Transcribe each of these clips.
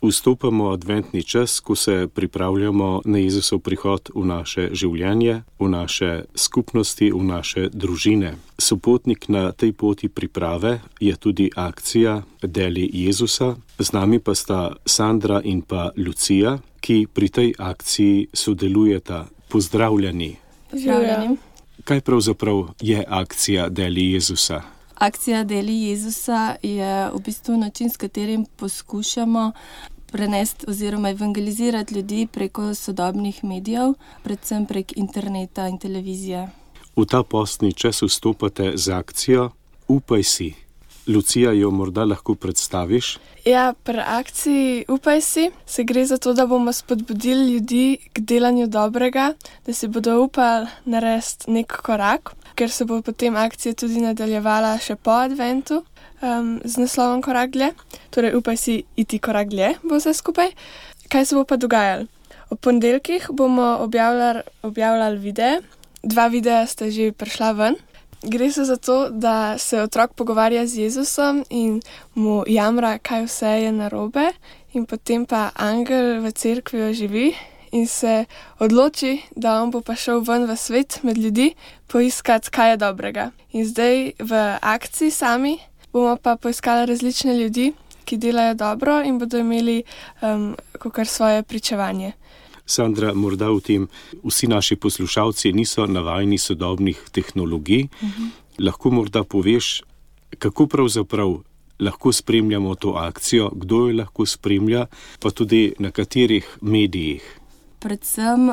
Vstopamo v adventni čas, ko se pripravljamo na Jezusov prihod v naše življenje, v naše skupnosti, v naše družine. Sopotnik na tej poti priprave je tudi akcija Deli Jezusa. Z nami pa sta Sandra in pa Lucija, ki pri tej akciji sodelujeta. Pozdravljeni. Pozdravljeni. Kaj pravzaprav je akcija Deli Jezusa? Akcija Deli Jezusa je v bistvu način, s katerim poskušamo prenesti oziroma evangelizirati ljudi preko sodobnih medijev, predvsem prek interneta in televizije. V ta postni čas vstopate z akcijo Upaj si. Lucija, jo morda lahko predstaviš? Ja, pri akciji Upaj si se gre za to, da bomo spodbudili ljudi k delanju dobrega, da si bodo upali narediti nek korak, ker se bo potem akcija tudi nadaljevala še po adventu z naslovom Korak dlje. Torej, upaj si iti korak dlje, bo vse skupaj. Kaj se bo pa dogajalo? Ob ponedeljkih bomo objavljali videe. 2 videa sta že prišla ven. Gre se za to, da se otrok pogovarja z Jezusom in mu jamra, kaj vse je narobe, in potem pa angel v cerkvi oživi in se odloči, da on bo pa šel ven v svet med ljudi poiskati, kaj je dobrega. In zdaj v akciji sami bomo pa poiskali različne ljudi, ki delajo dobro in bodo imeli kakor svoje pričevanje. Sandra, morda v tem vsi naši poslušalci niso navajeni sodobnih tehnologij. Lahko morda poveš, kako pravzaprav lahko spremljamo to akcijo, kdo jo lahko spremlja, pa tudi na katerih medijih? Predvsem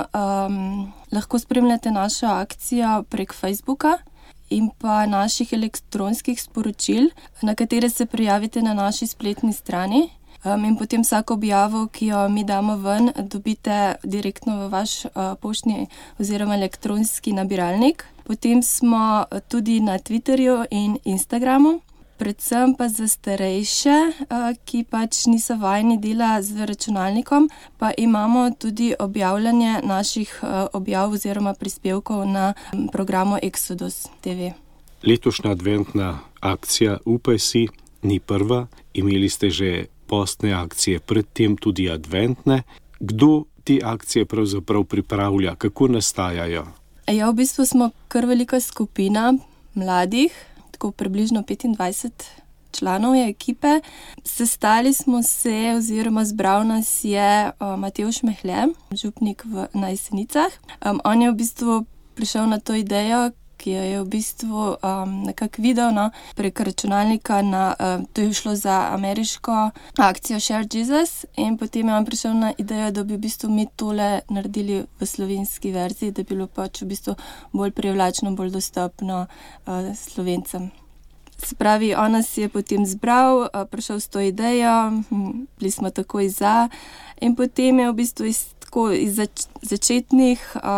lahko spremljate našo akcijo prek Facebooka in pa naših elektronskih sporočil, na katere se prijavite na naši spletni strani. In potem vsako objavo, ki jo mi damo ven, dobite direktno v vaš poštni oziroma elektronski nabiralnik. Potem smo tudi na Twitterju in Instagramu, predvsem pa za starejše, ki pač niso vajeni dela z računalnikom, pa imamo tudi objavljanje naših objav oziroma prispevkov na programu Exodus TV. Letošnja adventna akcija Upaj si ni prva, imeli ste že postne akcije, predtem tudi adventne. Kdo te akcije pravzaprav pripravlja? Kako nastajajo? Ja, v bistvu smo kar velika skupina mladih, tako približno 25 članov je ekipe. Sestali smo se oziroma zbral nas je Matevž Mehlje, župnik na Jesenicah. On je v bistvu prišel na to idejo, ki jo je v bistvu nekako videl prek računalnika. To je šlo za ameriško akcijo Share Jesus in potem je on prišel na idejo, da bi v bistvu mi tole naredili v slovenski verziji, da bi bilo pač v bistvu bolj privlačno, bolj dostopno Slovencem. Se pravi, on nas je potem zbral, prišel s to idejo, bili smo takoj za in potem je v bistvu iz začetnih,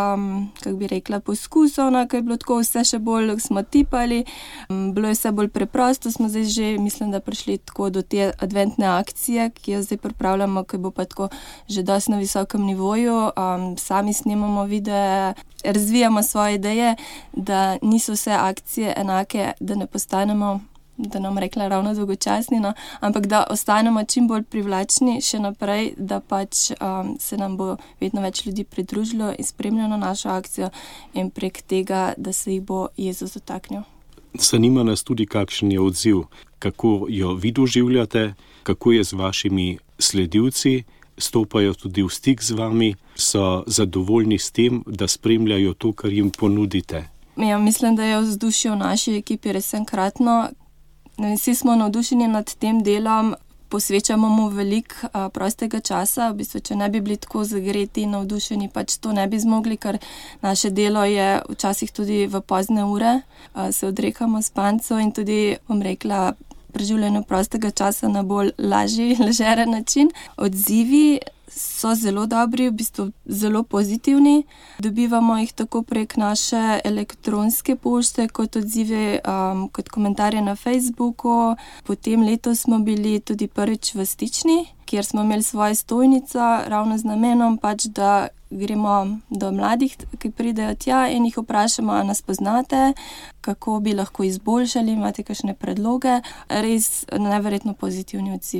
kako bi rekla, poskusov, ko je bilo tako vse še bolj, smo tipali, bilo je vse bolj preprosto, smo zdaj že, mislim, da prišli tako do te adventne akcije, ki jo zdaj pripravljamo, ki bo pa tako že dosti na visokem nivoju, sami snemamo videe, razvijamo svoje ideje, da niso vse akcije enake, da ne postanemo, da nam rekla ravno dolgočasni, ampak da ostanemo čim bolj privlačni še naprej, da pač se nam bo vedno več ljudi pridružilo in spremljalo našo akcijo in prek tega, da se jih bo Jezus dotaknil. Zanima nas tudi, kakšen je odziv, kako jo vi doživljate, kako je z vašimi sledilci, stopajo tudi v stik z vami, so zadovoljni s tem, da spremljajo to, kar jim ponudite. Ja, mislim, da je vzdušje v naši ekipi res enkratno. Vsi smo navdušeni nad tem delom, posvečamo mu veliko prostega časa. V bistvu, če ne bi bili tako zagreti in navdušeni, pač to ne bi zmogli, ker naše delo je včasih tudi v pozne ure, se odrekamo spancu in tudi, bom rekla, preživljanju prostega časa na bolj lažji, ležeren način. Odzivi so zelo dobri, v bistvu zelo pozitivni. Dobivamo jih tako prek naše elektronske pošte, kot odzive, kot komentarje na Facebooku. Potem letos smo bili tudi prvič v Stični, kjer smo imeli svojo stojnico, ravno z namenom pač, da gremo do mladih, ki pridejo tja in jih vprašamo, a nas poznate, kako bi lahko izboljšali, imate kakšne predloge. Res neverjetno pozitivni odzivi.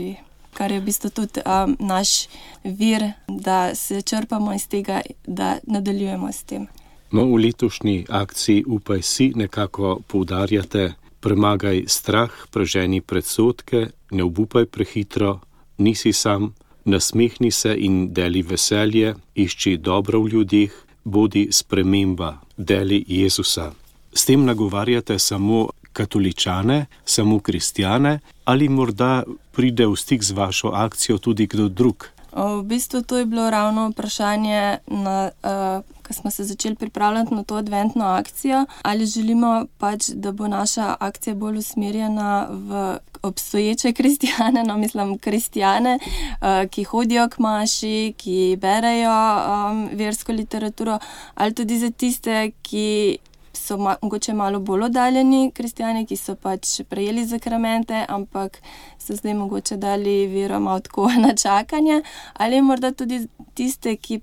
kar je v bistvu tudi naš vir, da se črpamo iz tega, da nadaljujemo s tem. No, v letošnji akciji Upaj si nekako poudarjate: premagaj strah, preženi predsodke, ne obupaj prehitro, nisi sam, nasmehni se in deli veselje, išči dobro v ljudeh, bodi sprememba, deli Jezusa. S tem nagovarjate samo katoličane, samo kristjane, ali morda pride v stik z vašo akcijo tudi kdo drug? V bistvu to je bilo ravno vprašanje, ko smo se začeli pripravljati na to adventno akcijo, ali želimo da bo naša akcija bolj usmerjena v obstoječe kristjane, kristjane, ki hodijo k maši, ki berejo versko literaturo, ali tudi za tiste, ki so mogoče malo bolj oddaljeni kristjani, ki so prejeli zakramente, ampak so zdaj mogoče dali vero malo tako na čakanje, ali morda tudi tiste, ki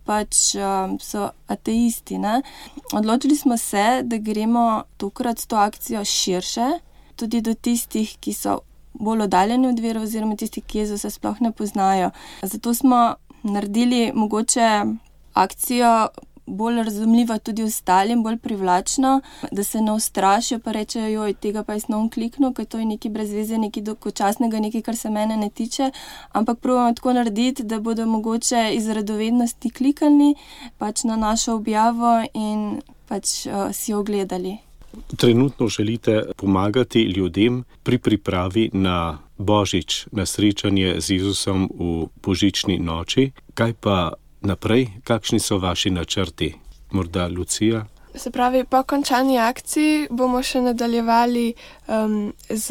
so ateisti, ne? Odločili smo se, da gremo tokrat s to akcijo širše, tudi do tistih, ki so bolj oddaljeni od vere oziroma tistih, ki Jezusa sploh ne poznajo. Zato smo naredili mogoče akcijo bolj razumljiva tudi ostalim, bolj privlačno, da se ne ustrašijo pa rečejo, joj, tega pa jaz ne kliknu, ker to je nekaj brez veze, nekaj dolgočasnega, nekaj, kar se mene ne tiče, ampak probamo tako narediti, da bodo mogoče iz radovednosti klikali na našo objavo in si jo ogledali. Trenutno želite pomagati ljudem pri pripravi na Božič, na srečanje z Jezusom v božični noči. Kaj pa naprej? Kakšni so vaši načrti? Morda Lucija? Se pravi, po končani akciji bomo še nadaljevali z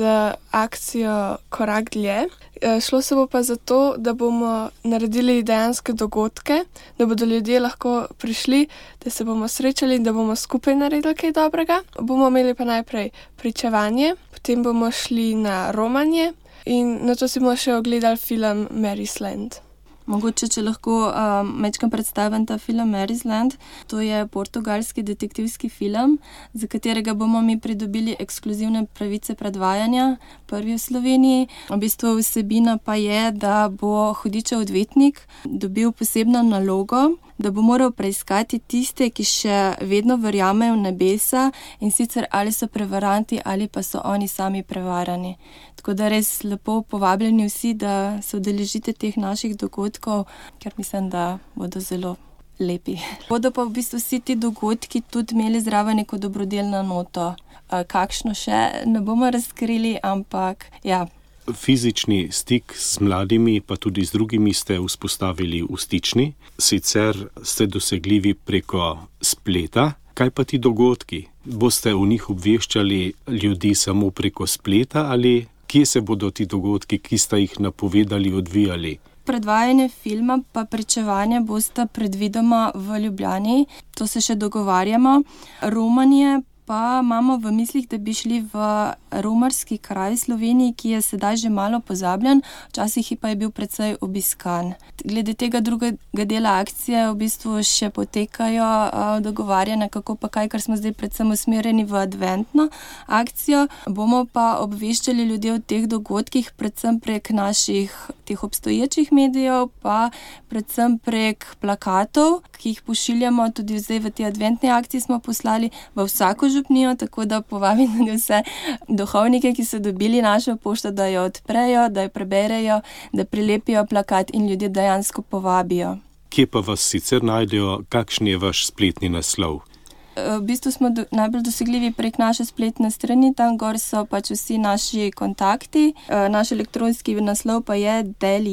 akcijo Korak dlje. Šlo se bo pa za to, da bomo naredili dejanske dogodke, da bodo ljudje lahko prišli, da se bomo srečali in da bomo skupaj naredili kaj dobrega. Bomo imeli pa najprej pričevanje, potem bomo šli na romanje in nato si bomo še ogledali film Mary's Land. Mogoče, če lahko majčkeno predstavim ta film Mary's Land. To je portugalski detektivski film, za katerega bomo mi pridobili ekskluzivne pravice predvajanja, prvi v Sloveniji. V bistvu vsebina pa je, da bo hudičev odvetnik dobil posebno nalogo, da bo moral preiskati tiste, ki še vedno verjamejo v nebesa, in sicer ali so prevaranti ali pa so oni sami prevarani. Tako da res lepo povabljeni vsi, da se udeležite teh naših dogodkov, ker mislim, da bodo zelo lepi. Bodo pa v bistvu vsi ti dogodki tudi imeli zraven neko dobrodelno noto. Kakšno še ne bomo razkrili, ampak ja. Fizični stik z mladimi, pa tudi z drugimi ste vzpostavili v stični, sicer ste dosegljivi preko spleta. Kaj pa ti dogodki? Boste v njih obveščali ljudi samo preko spleta ali kje se bodo ti dogodki, ki ste jih napovedali, odvijali? Predvajanje filma pa pričevanje bosta predvidoma v Ljubljani, to se še dogovarjamo. Romanje pa imamo v mislih, da bi šli v romarski kraj v Sloveniji, ki je sedaj že malo pozabljen, včasih pa je bil precej obiskan. Glede tega drugega dela akcije v bistvu še potekajo dogovarjanja, kako pa kaj, ker smo zdaj predvsem usmerjeni v adventno akcijo. Bomo pa obveščali ljudi o teh dogodkih, predvsem prek naših teh obstoječih medijev, pa predvsem prek plakatov, ki jih pošiljamo tudi zdaj v tej adventni akciji, smo poslali v vsako župnijo, tako da povabim tudi vse duhovnike, ki so dobili našo pošto, da jo odprejo, da jo preberejo, da prilepijo plakat in ljudje dejansko povabijo. Kje pa vas sicer najdejo? Kakšen je vaš spletni naslov? V bistvu smo najbolj dosegljivi prek naše spletne strani, tam gor so vsi naši kontakti. Naš elektronski naslov pa je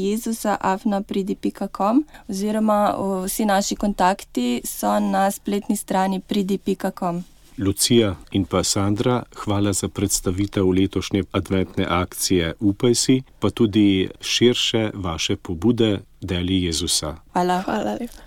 deljezusa@pridi.com oziroma vsi naši kontakti so na spletni strani pridi.com. Lucija in pa Sandra, hvala za predstavitev letošnje adventne akcije Upaj si, pa tudi širše vaše pobude Deli Jezusa. Hvala. Hvala lepa.